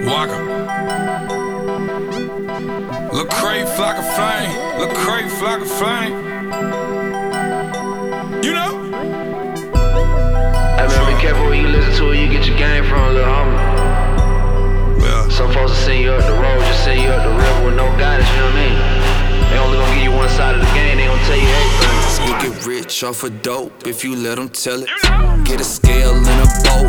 Walker. Look crazy, flock of flame. Look crazy, flock of flame. You know? Hey man, be careful where you listen to it, you get your game from, little homie. Yeah. Some folks will send you up the road, just send you up the river with no guidance, you know what I mean? They only gonna give you one side of the game, they gon' tell you everything. You get rich off of dope if you let them tell it. Get a scale and a boat